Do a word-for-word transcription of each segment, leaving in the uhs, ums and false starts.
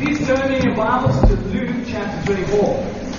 Please turn in your Bibles to Luke chapter twenty-four.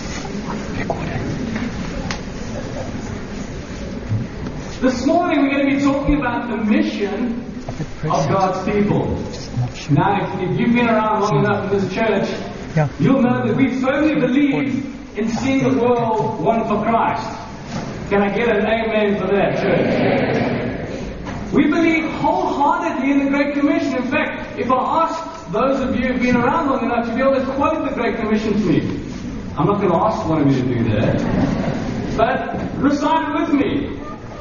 This morning we're going to be talking about the mission of God's people. Now, if, if you've been around long enough in this church, you'll know that we firmly believe in seeing the world won for Christ. Can I get an amen for that, church? We believe wholeheartedly in the Great Commission. In fact, if I ask those of you who've been around long enough to be able to quote the Great Commission to me, I'm not going to ask one of you to do that, but recite it with me.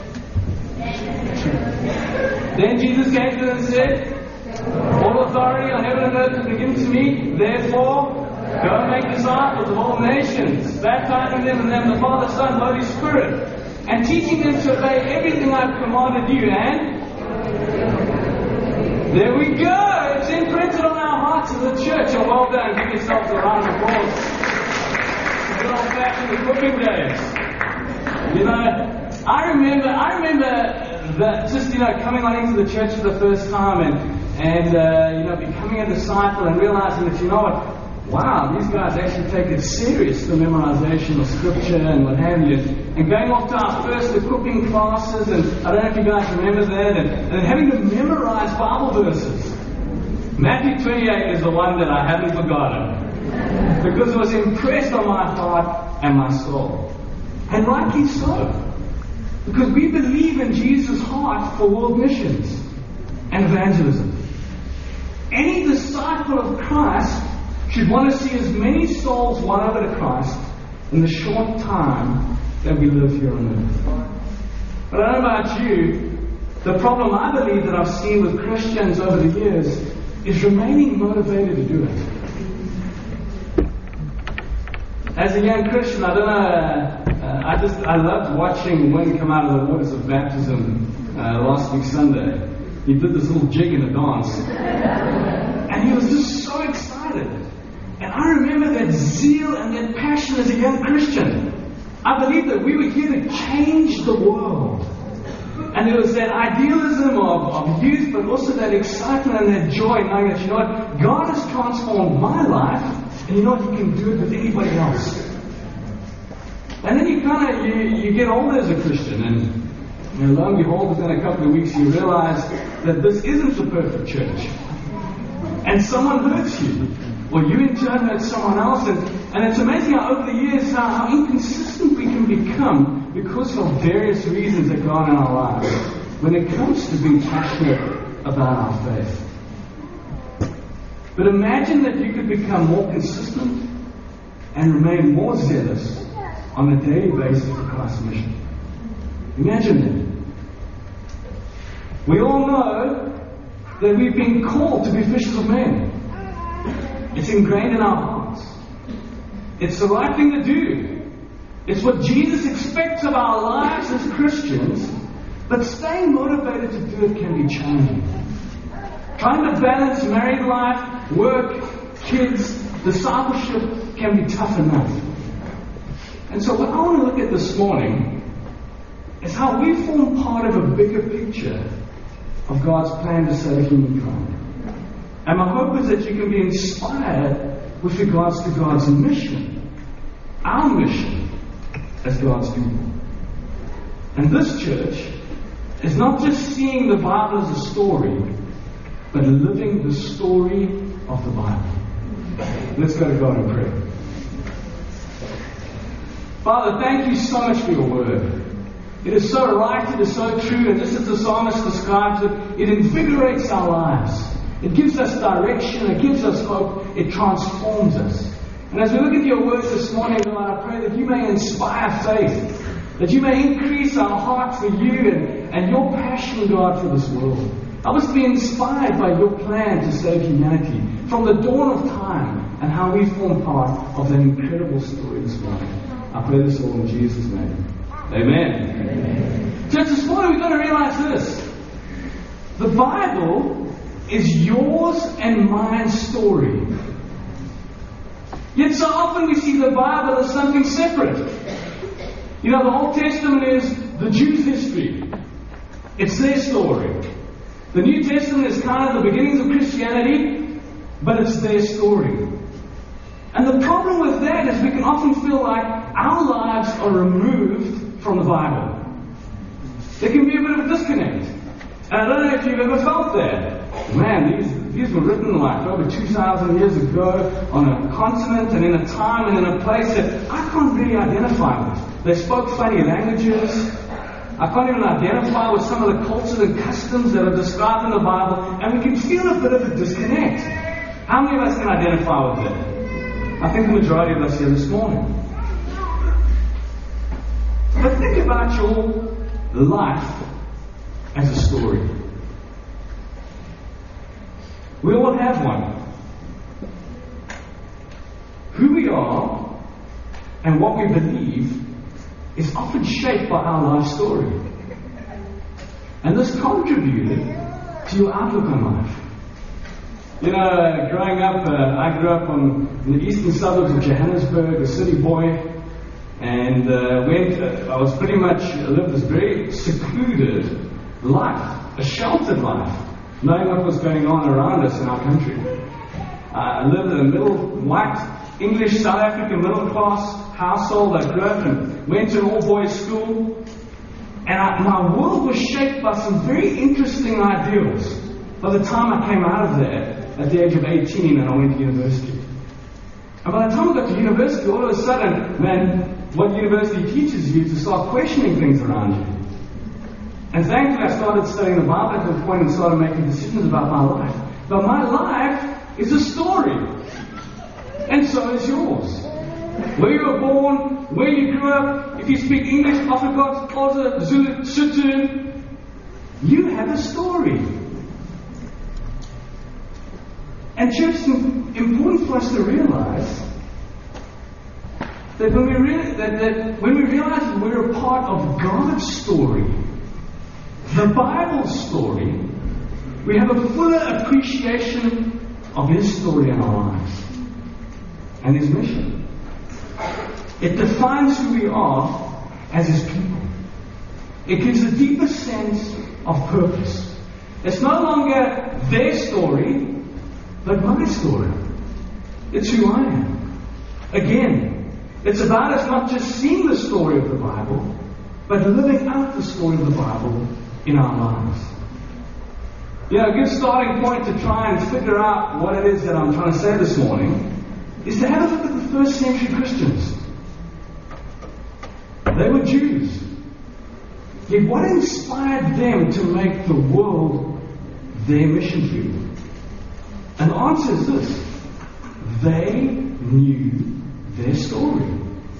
Then Jesus came to them and said, all authority on heaven and earth has been given to me, therefore go and make disciples of all nations, baptizing them in the name of the Father, Son, and Holy Spirit, and teaching them to obey everything I've commanded you. And there we go. It's imprinted on our hearts as a church. Oh, well done. Give yourselves a round of applause. Good old-fashioned equipping days. You know, I remember, I remember that just, you know, coming on into the church for the first time and, and uh, you know, becoming a disciple and realizing that, you know what, wow, these guys actually take it serious, the memorization of Scripture and what have you. And going off to our first equipping classes, and I don't know if you guys remember that, and, and having to memorize Bible verses. Matthew twenty-eight is the one that I haven't forgotten, because it was impressed on my heart and my soul. And rightly so. Because we believe in Jesus' heart for world missions and evangelism. Any disciple of Christ should want to see as many souls won over to Christ in the short time that we live here on earth. But I don't know about you, the problem I believe that I've seen with Christians over the years is remaining motivated to do it. As a young Christian, I don't know, uh, I just, I loved watching Wayne come out of the waters of baptism uh, last week Sunday. He did this little jig and a dance. And he was just so excited. And I remember that zeal and that passion as a young Christian. I believe that we were here to change the world. And there was that idealism of, of youth, but also that excitement and that joy, knowing that, you know what, God has transformed my life, and you know what, He can do it with anybody else. And then you kind of, you, you get older as a Christian, and you know, lo and behold, within a couple of weeks, you realize that this isn't the perfect church. And someone hurts you. Or you in turn hurt someone else. And, and it's amazing how over the years how, how inconsistent we can become because of various reasons that go on in our lives when it comes to being passionate about our faith. But imagine that you could become more consistent and remain more zealous on a daily basis for Christ's mission. Imagine that. We all know that we've been called to be fishers of men. It's ingrained in our hearts. It's the right thing to do. It's what Jesus expects of our lives as Christians. But staying motivated to do it can be challenging. Trying to balance married life, work, kids, discipleship can be tough enough. And so what I want to look at this morning is how we form part of a bigger picture of God's plan to save humankind. And my hope is that you can be inspired with regards to God's mission, our mission as God's people. And this church is not just seeing the Bible as a story, but living the story of the Bible. Let's go to God in prayer. Father, thank you so much for your word. It is so right, it is so true, and just as the psalmist describes it, it invigorates our lives. It gives us direction, it gives us hope, it transforms us. And as we look at your word this morning, Lord, I pray that you may inspire faith, that you may increase our heart for you and, and your passion, God, for this world. Help us to be inspired by your plan to save humanity from the dawn of time and how we form part of that incredible story this morning. I pray this all in Jesus' name. Amen. Amen. Church, this morning we've got to realize this. The Bible is yours and mine story. Yet so often we see the Bible as something separate. You know, the Old Testament is the Jews' history. It's their story. The New Testament is kind of the beginnings of Christianity. but it's their story. And the problem with that is we can often feel like our lives are removed from the Bible. There can be a bit of a disconnect. And I don't know if you've ever felt that. Man, these, these were written like over two thousand years ago on a continent and in a time and in a place that I can't really identify with. They spoke funny languages. I can't even identify with some of the cultures and customs that are described in the Bible, and we can feel a bit of a disconnect. How many of us can identify with that? I think the majority of us here this morning. But think about your life as a story. We all have one. Who we are and what we believe is often shaped by our life story. And this contributed to your outlook on life. You know, growing up, uh, I grew up on, in the eastern suburbs of Johannesburg, a city boy, and uh, went, uh, I was pretty much, lived this very secluded life, a sheltered life, knowing what was going on around us in our country. Uh, I lived in a middle, white, English, South African middle class household. I grew up and went to an all-boys school. And I, my world was shaped by some very interesting ideals by the time I came out of there at the age of eighteen and I went to university. And by the time I got to university, all of a sudden, man, what university teaches you is to start questioning things around you. And thankfully I started studying the Bible at that point and started making decisions about my life. But my life is a story. And so is yours. Where you were born, where you grew up, if you speak English, Afrikaans, Xhosa, Zulu, Sotho, you have a story. And church, it's important for us to realize that when we, re- that, that when we realize that we're a part of God's story, the Bible's story, we have a fuller appreciation of His story in our lives and His mission. It defines who we are as His people. It gives a deeper sense of purpose. It's no longer their story, but my story. It's who I am. Again, it's about us not just seeing the story of the Bible, but living out the story of the Bible in our lives. You know, a good starting point to try and figure out what it is that I'm trying to say this morning is to have a look at the first century Christians. They were Jews. Yet what inspired them to make the world their mission field? And the answer is this: they knew their story.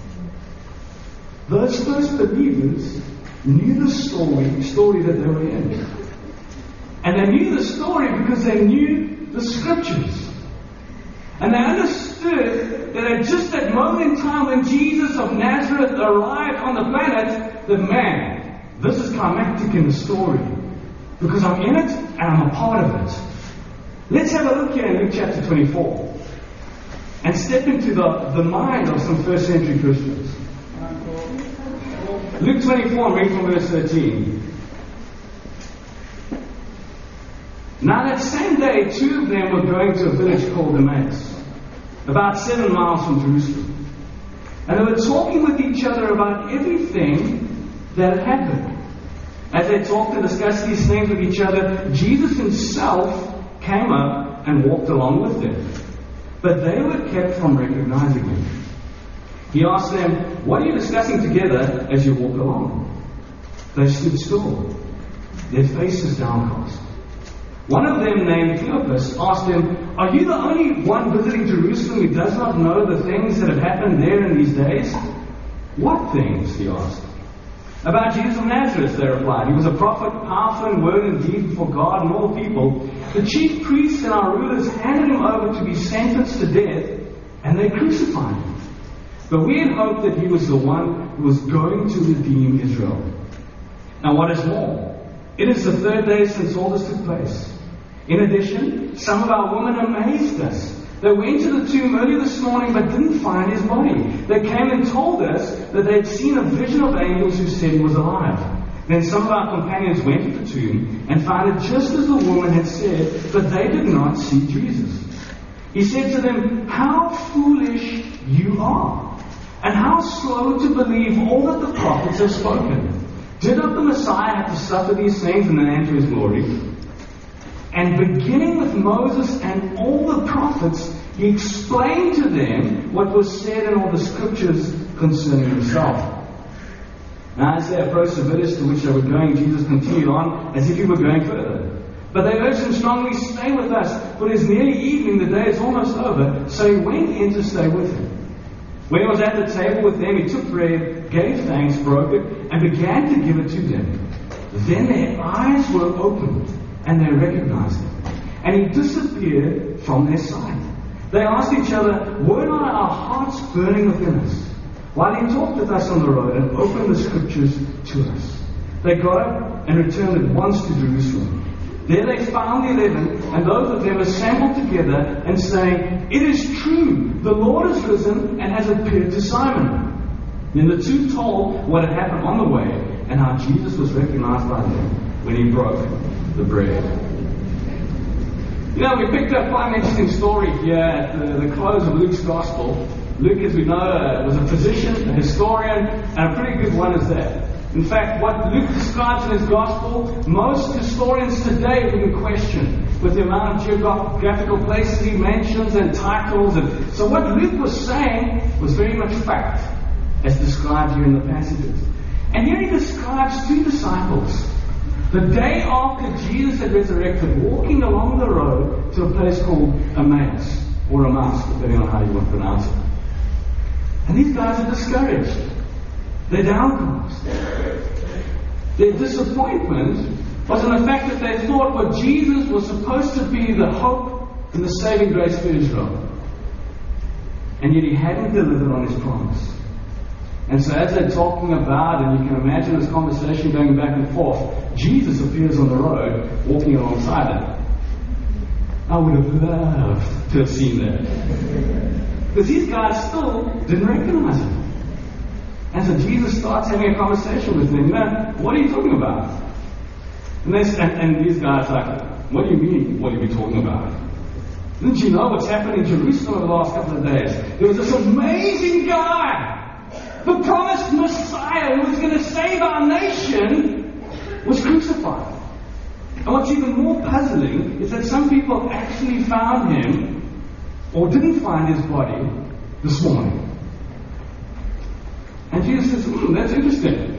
Those first believers knew the story, story that they were in. And they knew the story because they knew the Scriptures. And they understood that at just that moment in time when Jesus of Nazareth arrived on the planet, that man, this is climactic in the story. Because I'm in it and I'm a part of it. Let's have a look here in Luke chapter twenty-four. And step into the, the mind of some first century Christians. Luke twenty-four, read from verse thirteen. Now that same day, two of them were going to a village called Emmaus, about seven miles from Jerusalem. And they were talking with each other about everything that had happened. As they talked and discussed these things with each other, Jesus Himself came up and walked along with them. But they were kept from recognizing Him. He asked them, "What are you discussing together as you walk along?" They stood still, their faces downcast. One of them, named Cleopas, asked him, "Are you the only one visiting Jerusalem who does not know the things that have happened there in these days?" "What things?" he asked. "About Jesus of Nazareth," they replied. "He was a prophet, powerful in word and deed before God and all people. The chief priests and our rulers handed Him over to be sentenced to death, and they crucified Him. But we had hoped that He was the one who was going to redeem Israel. Now what is more, it is the third day since all this took place. In addition, some of our women amazed us. They went to the tomb early this morning but didn't find His body. They came and told us that they had seen a vision of angels who said He was alive. Then some of our companions went to the tomb and found it just as the woman had said, but they did not see Jesus. He said to them, "How foolish you are, and how slow to believe all that the prophets have spoken. Did not the Messiah have to suffer these things and then enter his glory?" And beginning with Moses and all the prophets, he explained to them what was said in all the scriptures concerning himself. Now, as they approached the village to which they were going, Jesus continued on as if he were going further. But they urged him strongly, "Stay with us, for it is nearly evening, the day is almost over." So he went in to stay with them. When he was at the table with them, he took bread, gave thanks, broke it, and began to give it to them. Then their eyes were opened, and they recognized him. And he disappeared from their sight. They asked each other, "Were not our hearts burning within us while he talked with us on the road and opened the scriptures to us?" They got up and returned at once to Jerusalem. There they found the eleven, and those of them assembled together, and saying, "It is true, the Lord is risen and has appeared to Simon." Then the two told what had happened on the way, and how Jesus was recognized by them when he broke the bread. You know, we picked up quite an interesting story here at the, the close of Luke's Gospel. Luke, as we know, uh, was a physician, a historian, and a pretty good one as that. In fact, what Luke describes in his Gospel, most historians today wouldn't question, with the amount of geographical places he mentions and titles. And so what Luke was saying was very much fact, as described here in the passages. And here he describes two disciples, the day after Jesus had resurrected, walking along the road to a place called Emmaus, or Emmaus, depending on how you want to pronounce it. And these guys are discouraged. They're downcast. Their disappointment was in the fact that they thought what Jesus was supposed to be the hope and the saving grace for Israel. And yet he hadn't delivered on his promise. And so as they're talking about, and you can imagine this conversation going back and forth, Jesus appears on the road, walking alongside them. I would have loved to have seen that. Because these guys still didn't recognize him. And so Jesus starts having a conversation with them. You know, what are you talking about? And, they, and, and these guys are like, what do you mean, what are you talking about? Didn't you know what's happened in Jerusalem over the last couple of days? There was this amazing guy, the promised Messiah who was going to save our nation, was crucified. And what's even more puzzling is that some people actually found him, or didn't find his body, this morning. And Jesus says, hmm, that's interesting.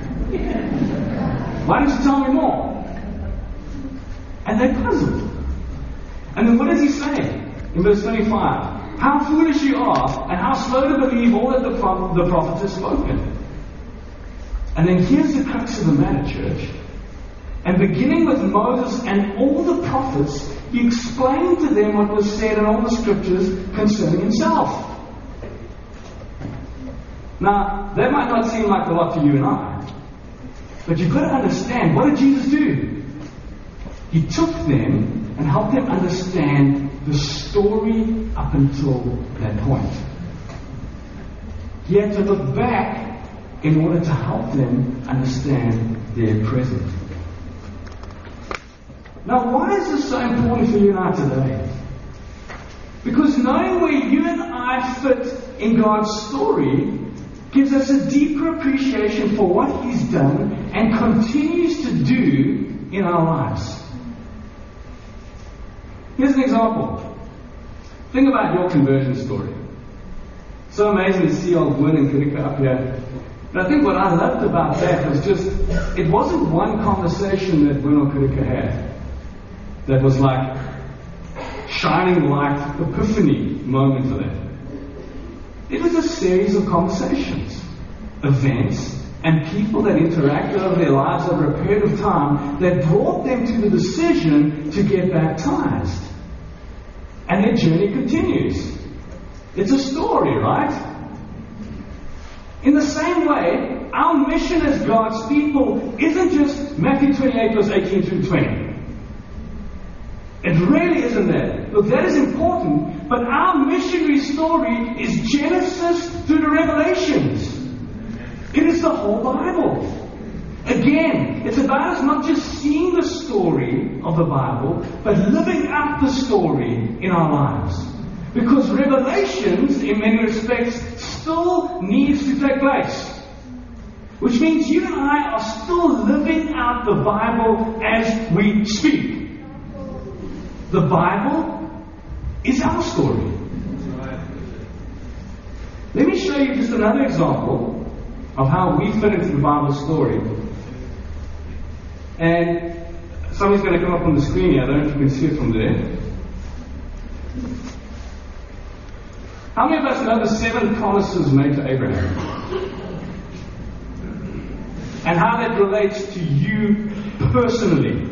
Why don't you tell me more? And they're puzzled. And then what does he say in verse twenty-five? How foolish you are, and how slow to believe all that the, pro- the prophets have spoken. And then here's the crux of the matter, church. And beginning with Moses and all the prophets, he explained to them what was said in all the scriptures concerning himself. Now, that might not seem like a lot to you and I, but you've got to understand, what did Jesus do? He took them and helped them understand the story up until that point. He had to look back in order to help them understand their present. Now, why is this so important for you and I today? Because knowing where you and I fit in God's story gives us a deeper appreciation for what He's done and continues to do in our lives. Here's an example. Think about your conversion story. So amazing to see old Gwen and Kirika up here. But I think what I loved about that was just, it wasn't one conversation that Gwen or Kirika had that was like shining light, epiphany moment for them. It was a series of conversations, events, and people that interacted over their lives over a period of time that brought them to the decision to get baptized. And their journey continues. It's a story, right? In the same way, our mission as God's people isn't just Matthew twenty-eight, verse eighteen through twenty. It really isn't that. Look, that is important, but our missionary story is Genesis through the Revelations. It is the whole Bible. Again, it's about us not just seeing the story of the Bible, but living out the story in our lives. Because revelations, in many respects, still needs to take place. Which means you and I are still living out the Bible as we speak. The Bible is our story. Let me show you just another example of how we fit into the Bible story. And something's going to come up on the screen here. I don't know if you can see it from there. How many of us know the seven promises made to Abraham? And how that relates to you personally?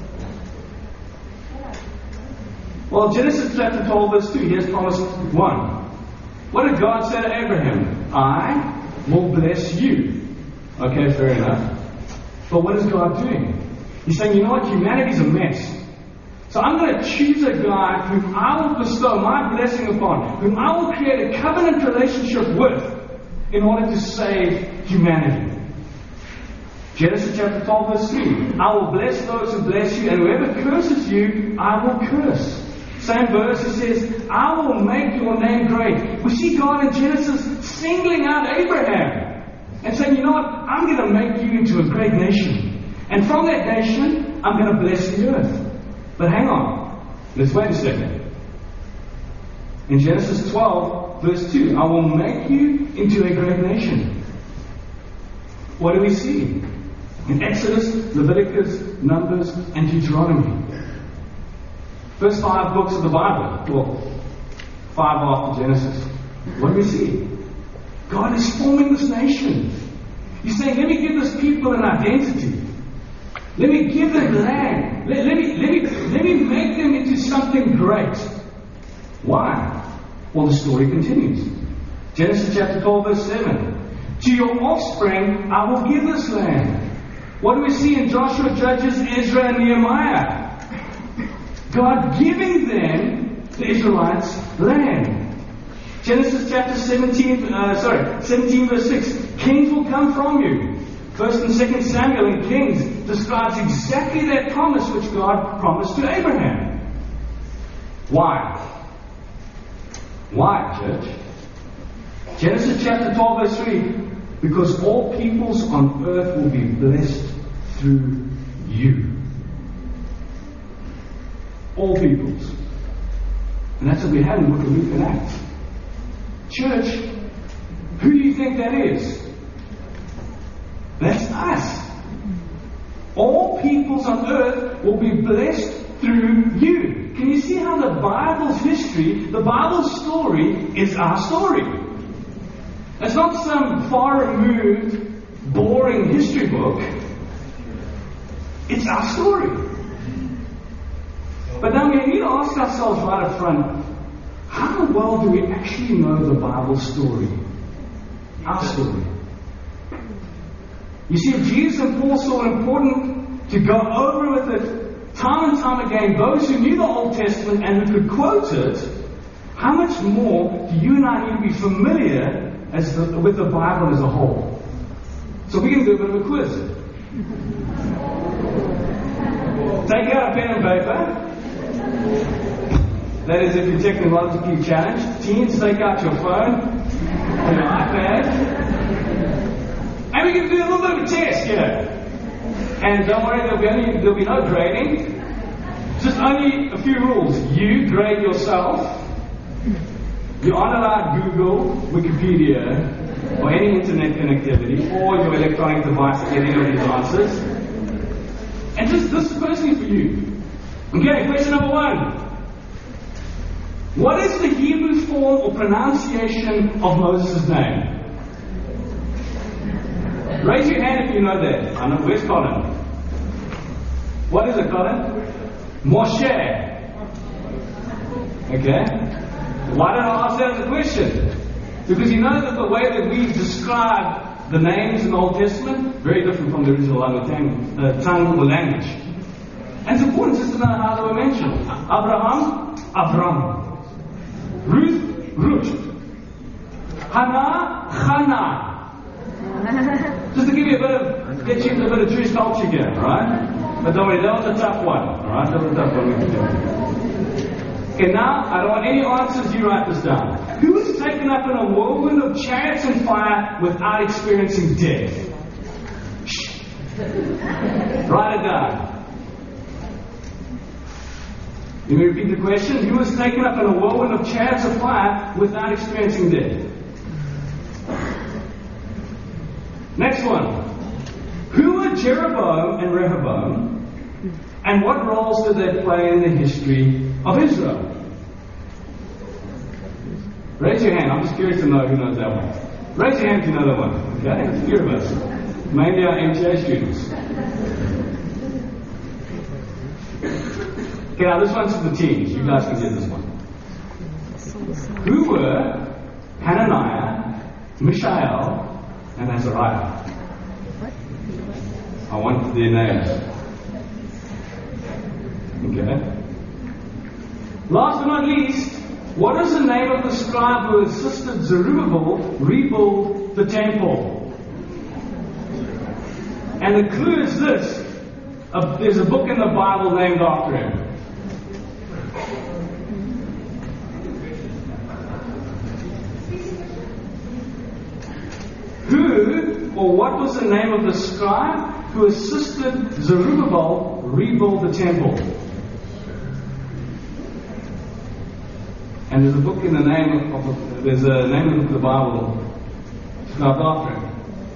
Well, Genesis chapter twelve, verse two, here's promise one. What did God say to Abraham? I will bless you. Okay, fair enough. But what is God doing? He's saying, you know what, humanity's a mess. So I'm going to choose a guy whom I will bestow my blessing upon, whom I will create a covenant relationship with, in order to save humanity. Genesis chapter twelve, verse three. I will bless those who bless you, and whoever curses you, I will curse. Same verse, it says, I will make your name great. We see God in Genesis singling out Abraham and saying, you know what, I'm going to make you into a great nation. And from that nation, I'm going to bless the earth. But hang on, let's wait a second. In Genesis twelve, verse two, I will make you into a great nation. What do we see? In Exodus, Leviticus, Numbers, and Deuteronomy. First five books of the Bible. Well, five after Genesis. What do we see? God is forming this nation. He's saying, let me give this people an identity. Let me give them land. Let, let, me, let, me, let me make them into something great. Why? Well, the story continues. Genesis chapter twelve, verse seven. To your offspring I will give this land. What do we see in Joshua, Judges, Ezra, and Nehemiah? God giving them, the Israelites, land. Genesis chapter seventeen, uh, sorry, seventeen verse six. Kings will come from you. First and Second Samuel in Kings describes exactly that promise which God promised to Abraham. Why? Why, church? Genesis chapter twelve verse three. Because all peoples on earth will be blessed through you. All peoples. And that's what we have in the book of Luke and Acts. Church, who do you think that is? That's us. All peoples on earth will be blessed through you. Can you see how the Bible's history, the Bible's story, is our story? It's not some far-removed, boring history book. It's our story. But now we need to ask ourselves right up front, how well do we actually know the Bible story? Our story. You see, if Jesus and Paul saw it important to go over with it time and time again, those who knew the Old Testament and who could quote it, how much more do you and I need to be familiar as the, with the Bible as a whole? So we're going to do a bit of a quiz. Take out a pen and paper. That is if you're technologically challenged. Teens, take out your phone, your iPad. And we're going to do a little bit of a test here. And don't worry, there'll be, only, there'll be no grading. Just only a few rules. You grade yourself. You aren't allowed Google, Wikipedia, or any internet connectivity, or your electronic device to get any of these answers. And just this is personally for you. Okay, question number one. What is the Hebrew form or pronunciation of Moses' name? Raise your hand if you know that. I know. Where's Colin? What is it, Colin? Moshe. Okay. Why don't I ask that as a question? Because you know that the way that we describe the names in the Old Testament, very different from the original language, uh, tongue or language. And it's important just to know how they were mentioned. Abraham, Abram. Ruth, Ruth. Hannah, Hannah. Just to give you a bit of, get you into a bit of Jewish culture here, right? But don't worry, that was a tough one, alright? That was a tough one. Okay, now, I don't want any answers, you write this down. Who was taken up in a whirlwind of chariots and fire without experiencing death? Shh. Write it down. Let me repeat the question. Who was taken up in a whirlwind of chariots of fire without experiencing death? Next one. Who were Jeroboam and Rehoboam, and what roles did they play in the history of Israel? Raise your hand. I'm just curious to know who knows that one. Raise your hand if you know that one. Okay? There's a few of us. Mainly our M T A students. Okay, now this one's for the teens. You guys can get this one. Who were Hananiah, Mishael, and Azariah? I want their names. Okay. Last but not least, what is the name of the scribe who assisted Zerubbabel rebuild the temple? And the clue is this. Uh, there's a book in the Bible named after him. Who, or what was the name of the scribe who assisted Zerubbabel rebuild the temple? And there's a book in the name of the, there's a name of the book of the Bible scribed after him.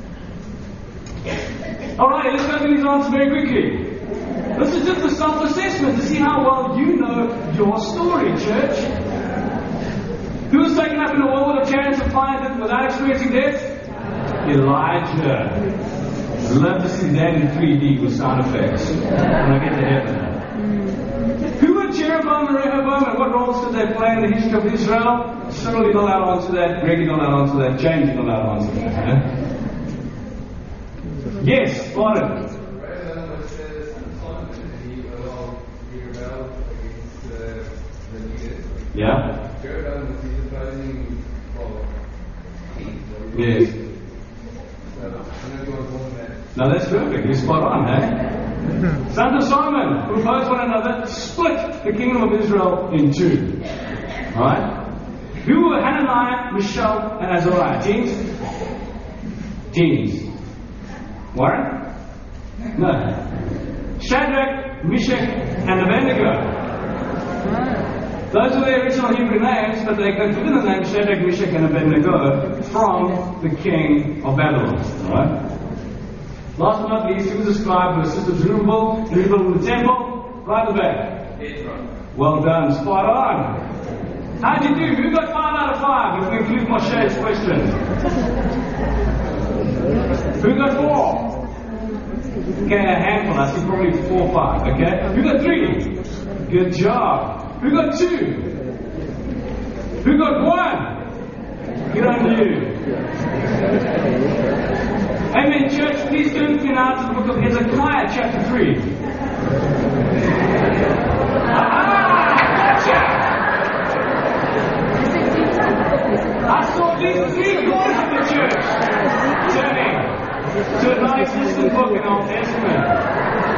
Alright, let's go through these answers very quickly. This is just a self-assessment to see how well you know your story, church. Who was taken up in a whirlwind of chariots and fire without experiencing death? Elijah. I'd love to see that in three D with sound effects when I get to heaven. Who were Jeroboam and Rehoboam, and what roles did they play in the history of Israel? Cyril, you're not allowed to answer that. Greg, you're not allowed to answer that. James, you're not allowed to answer that. Huh? Yes, Gordon. Yeah? Yes. Now that's perfect. You're spot on, eh? Sons of Solomon, who opposed one another, split the kingdom of Israel in two. Alright? Who were Hananiah, Mishael, and Azariah? Teens? Teens. Warren? No. Shadrach, Meshach, and Abednego. Those are the original Hebrew names, but they consider the name Shadrach, Meshach, and Abednego from the king of Babylon. Alright? Last but not least, who was a scribe who assisted Zerubbabel in rebuilding the temple? Right at the back. Ezra. Well done, spot on. How'd you do? Who got five out of five if we include Moshe's question? Who got four? Okay, a handful. I see probably four or five. Okay? Who got three? Good job. Who got two? Who got one? Good on you. Amen, church. Please turn to now to the book of Hezekiah, chapter three. Aha! I saw these three quarters of the church turning to a non-existent book in the Old Testament.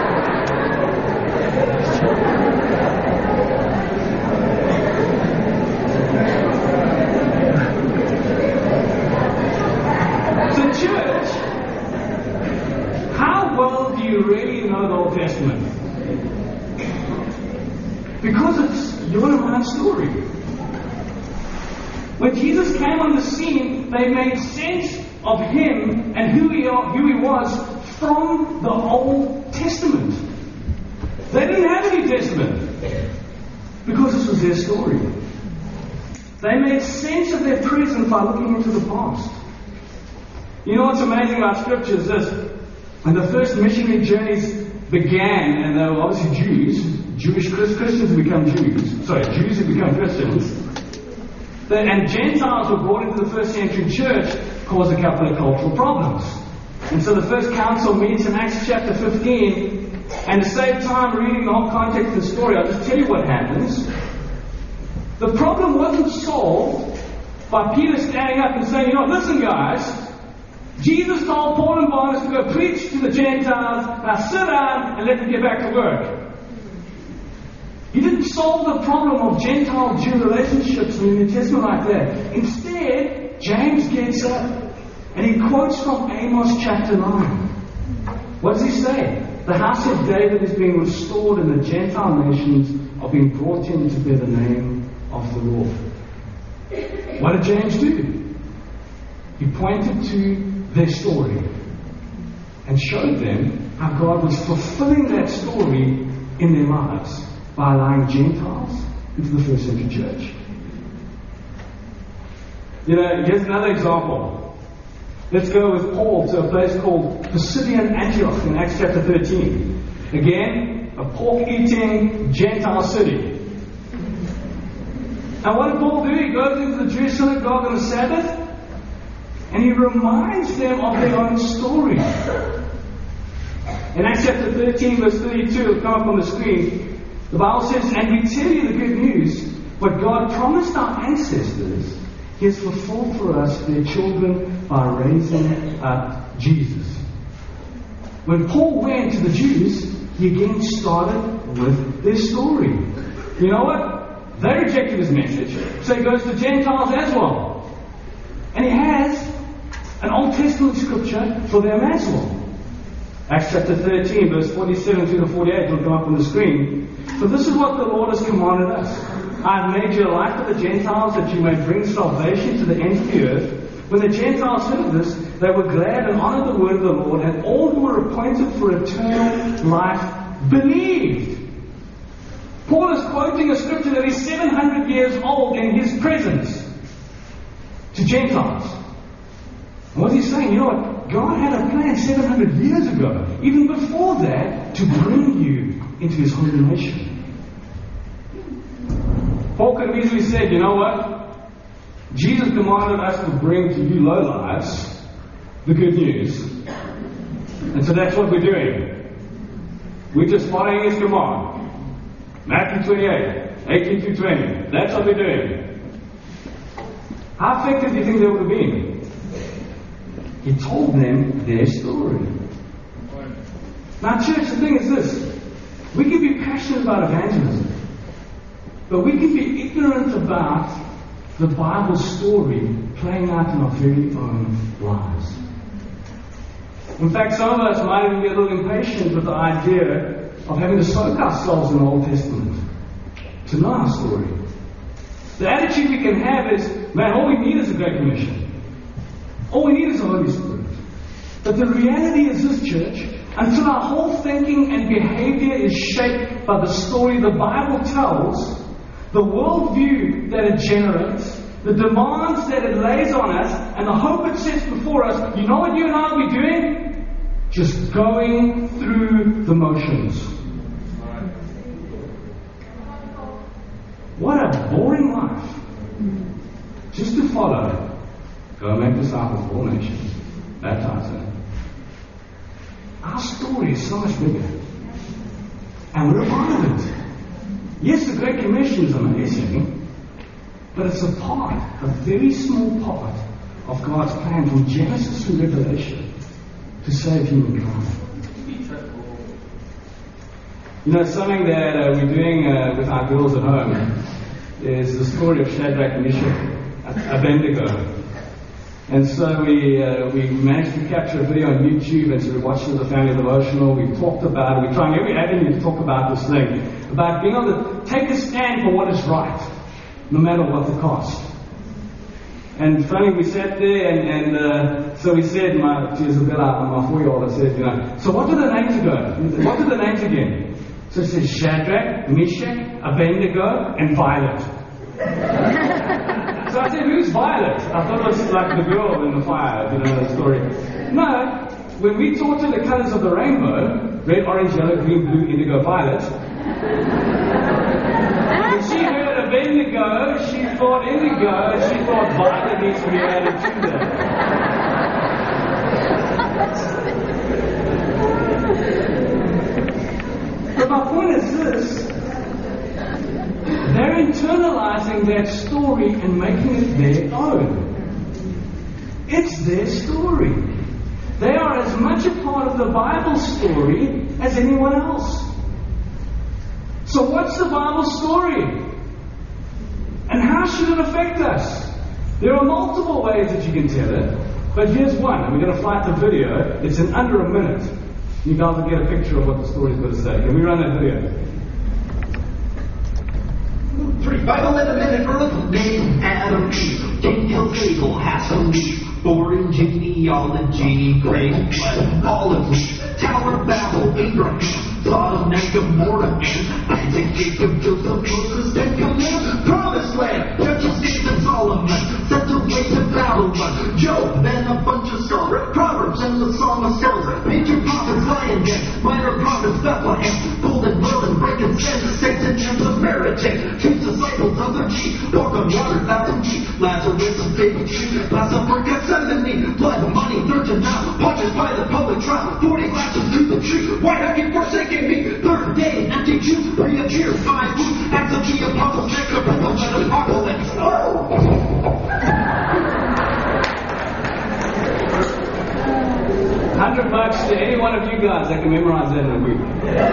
So, church, how well do you really know the Old Testament? Because it's your and my story. When Jesus came on the scene, they made sense of him and who he, who he was from the Old Testament. They didn't have a New Testament because this was their story. They made sense of their present by looking into the past. You know what's amazing about Scripture is this. When the first missionary journeys began, and they were obviously Jews, Jewish Christians who become Jews, sorry, Jews who become Christians, they, and Gentiles were brought into the first century church, caused a couple of cultural problems. And so the first council meets in Acts chapter fifteen, and to save time reading the whole context of the story, I'll just tell you what happens. The problem wasn't solved by Peter standing up and saying, you know, listen guys, Jesus told Paul and Barnabas to go preach to the Gentiles. Now sit down and let them get back to work. He didn't solve the problem of Gentile-Jew relationships in the New Testament like that. Instead, James gets up and he quotes from Amos chapter nine. What does he say? The house of David is being restored and the Gentile nations are being brought in to bear the name of the Lord. What did James do? He pointed to their story and showed them how God was fulfilling that story in their lives by allowing Gentiles into the first century church. You know, here's another example. Let's go with Paul to a place called Pisidian Antioch in Acts chapter thirteen. Again, a pork-eating Gentile city. And what did Paul do? He goes into the Jewish synagogue on the Sabbath and he reminds them of their own story. In Acts chapter thirteen, verse thirty-two, it'll come up on the screen. The Bible says, "And we tell you the good news, what God promised our ancestors, He has fulfilled for us, their children, by raising up Jesus." When Paul went to the Jews, he again started with their story. You know what? They rejected his message, so he goes to Gentiles as well. And he has an Old Testament scripture for them as well. Acts chapter thirteen, verse forty-seven through to forty-eight will come up on the screen. "For this is what the Lord has commanded us. I have made you a light for the Gentiles, that you may bring salvation to the ends of the earth." When the Gentiles heard this, they were glad and honored the word of the Lord, and all who were appointed for eternal life believed. Paul is quoting a scripture that is seven hundred years old in his presence to Gentiles. And what's he saying? You know what? God had a plan seven hundred years ago, even before that, to bring you into His holy nation. Paul could have easily said, you know what? Jesus commanded us to bring to you lowlives the good news. And so that's what we're doing. We're just following His command. Matthew twenty-eight, eighteen through twenty. That's what we're doing. How effective do you think they would have been? He told them their story. Now, church, the thing is this. We can be passionate about evangelism, but we can be ignorant about the Bible story playing out in our very own lives. In fact, some of us might even get a little impatient with the idea of having to soak ourselves in the Old Testament to know our story. The attitude we can have is, man, all we need is a Great Commission. All we need is the Holy Spirit. But the reality is this, church, until our whole thinking and behavior is shaped by the story the Bible tells, the worldview that it generates, the demands that it lays on us, and the hope it sets before us, you know what you and I will be doing? Just going through the motions. What a boring life. Just to follow. Go and make disciples of all nations. Baptize them. Our story is so much bigger. And we're a part of it. Yes, the Great Commission is amazing, but it's a part, a very small part, of God's plan from Genesis to Revelation to save humankind. You know, something that uh, we're doing uh, with our girls at home is the story of Shadrach, Meshach, Abednego. And so we uh, we managed to capture a video on YouTube, and so we watched it as a family devotional. We talked about it. We're trying every avenue to talk about this thing, about being able to take a stand for what is right, no matter what the cost. And funny, we sat there, and, and uh, so we said, my, to Isabella, my four-year-old, I said, you know, so what do the names go? What are the names again? So it says Shadrach, Meshach, Abednego, and Violet. So I said, who's Violet? I thought it was like the girl in the fire, you know, the story. No, when we taught her the colors of the rainbow, red, orange, yellow, green, blue, indigo, violet, when she heard Abednego, she thought indigo, and she thought violet needs to be added to that. But my point is this. They're internalizing that story and making it their own. It's their story. They are as much a part of the Bible story as anyone else. So what's the Bible story? And how should it affect us? There are multiple ways that you can tell it, but here's one. And we're going to fly the video. It's in under a minute. You guys will get a picture of what the story is going to say. Can we run that video? Three, five, eleven minute Earth name Adam Eve. Daniel Hegel has some meat. Boring genealogy, great all of me. Tower of Babel, Abraham, Sodom and Gomorrah, and Isaac, Jacob, Joseph, Moses, and Command, Promised Land, Judges, David, Solomon, sent away to Babylon. Job, then a bunch of stars, Proverbs and the Song of Songs, major prophets, lion den, minor prophets, Bethlehem, golden will and frankincense, Satan and Samaritan, two disciples of the chief, walk on water, thousand feet, Lazarus and baby tree, last supper, Gethsemane, blood, money, virgin now, punches by the public trial, forty glasses through the tree, why have you forsaken me? Third day, empty juice, reappears, five boots, acts of the apostles, Jacob, and the letter apocalypse. Oh! Hundred bucks to any one of you guys that can memorize that in a week.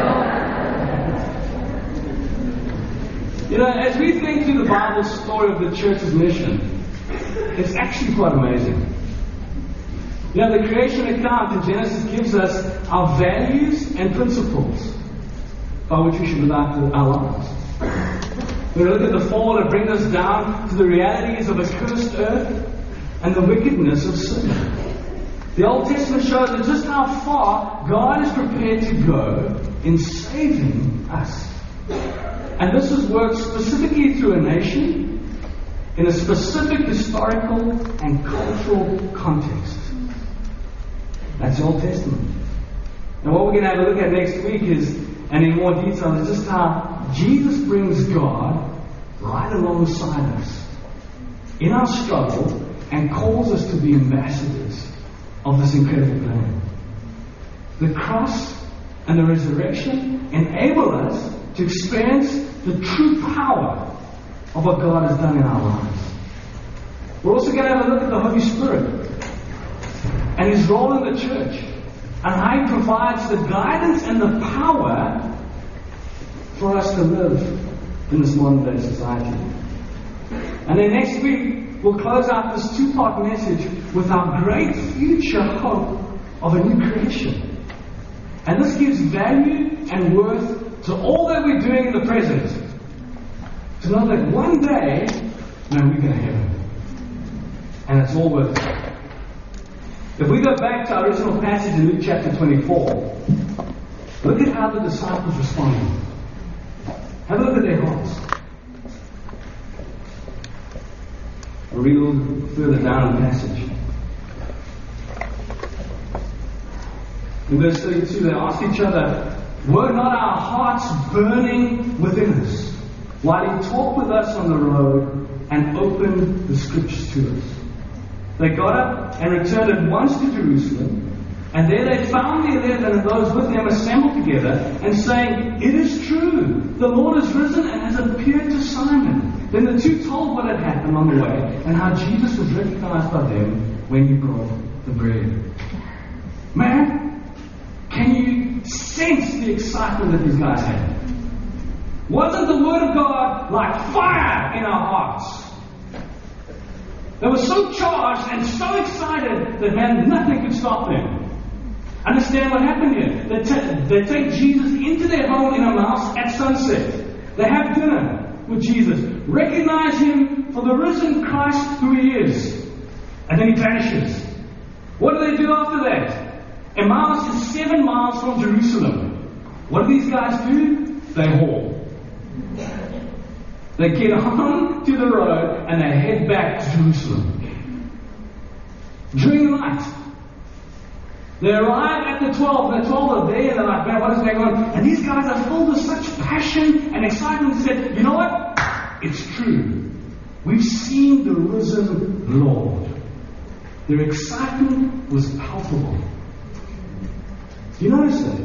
You know, as we think through the Bible story of the church's mission, it's actually quite amazing. You know, the creation account in Genesis gives us our values and principles by which we should live out our lives. We look at the fall that brings us down to the realities of a cursed earth and the wickedness of sin. The Old Testament shows us just how far God is prepared to go in saving us. And this was worked specifically through a nation in a specific historical and cultural context. That's the Old Testament. And what we're going to have a look at next week is, and in more detail, is just how Jesus brings God right alongside us in our struggle and calls us to be ambassadors of this incredible plan. The cross and the resurrection enable us to experience the true power of what God has done in our lives. We're also going to have a look at the Holy Spirit and His role in the church, and how He provides the guidance and the power for us to live in this modern day society. And then next week, we'll close out this two-part message with our great future hope of a new creation. And this gives value and worth to all that we're doing in the present. To know that one day, man, we're going to heaven. And it's all worth it. If we go back to our original passage in Luke chapter twenty-four, look at how the disciples responded. Have a look at their hearts. I'll read a little further down in the passage. In verse thirty-two, they asked each other, "Were not our hearts burning within us while He talked with us on the road and opened the Scriptures to us?" They got up and returned at once to Jerusalem, and there they found the eleven and those with them assembled together, and saying, "It is true, the Lord has risen and has appeared to Simon." Then the two told what had happened on the way, and how Jesus was recognized by them when He brought the bread. Man, can you sense the excitement that these guys had? Wasn't the Word of God like fire in our hearts? They were so charged and so excited that, man, nothing could stop them. Understand what happened here? They, t- they take Jesus into their home in Emmaus at sunset. They have dinner with Jesus. Recognize Him for the risen Christ who He is. And then He vanishes. What do they do after that? Emmaus is seven miles from Jerusalem. What do these guys do? They haul. They get on to the road and they head back to Jerusalem. During the night, they arrive at the twelve, and the twelve are there, and they're like, "Man, what is going on?" And these guys are filled with such passion and excitement. They said, "You know what? It's true. We've seen the risen Lord." Their excitement was palpable. Do you notice that?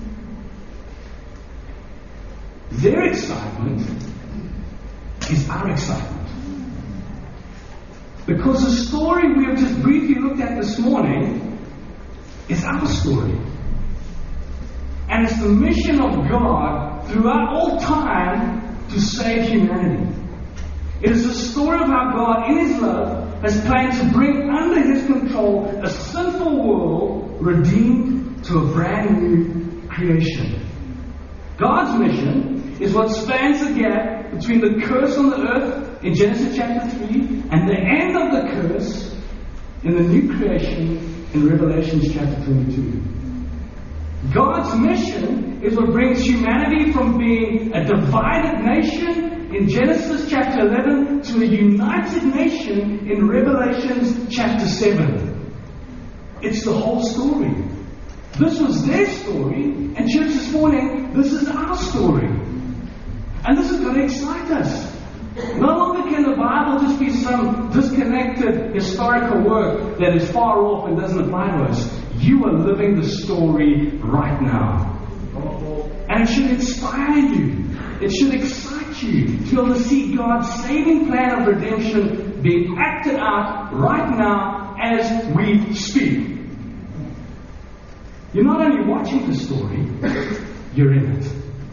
Their excitement is our excitement. Because the story we have just briefly looked at this morning is our story. And it's the mission of God throughout all time to save humanity. It is the story of how God, in His love, has planned to bring under His control a sinful world redeemed to a brand new creation. God's mission is what spans the gap between the curse on the earth in Genesis chapter three and the end of the curse in the new creation in Revelation chapter twenty-two. God's mission is what brings humanity from being a divided nation in Genesis chapter eleven to a united nation in Revelation chapter seven. It's the whole story. This was their story, and church, this morning, this is our story. And this is going to excite us. No longer can the Bible just be some disconnected historical work that is far off and doesn't apply to us. You are living the story right now. And it should inspire you. It should excite you to be able to see God's saving plan of redemption being acted out right now as we speak. You're not only watching the story, you're in it.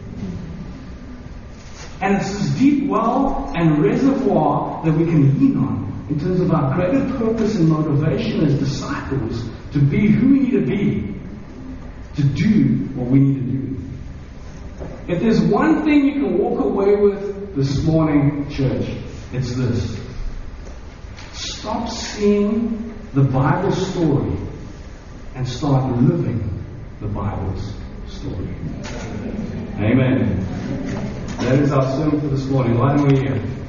And it's this deep well and reservoir that we can lean on in terms of our greater purpose and motivation as disciples to be who we need to be, to do what we need to do. If there's one thing you can walk away with this morning, church, it's this. Stop seeing the Bible story and start living the Bible's story. Amen. That is our sermon for this morning. Why don't we hear?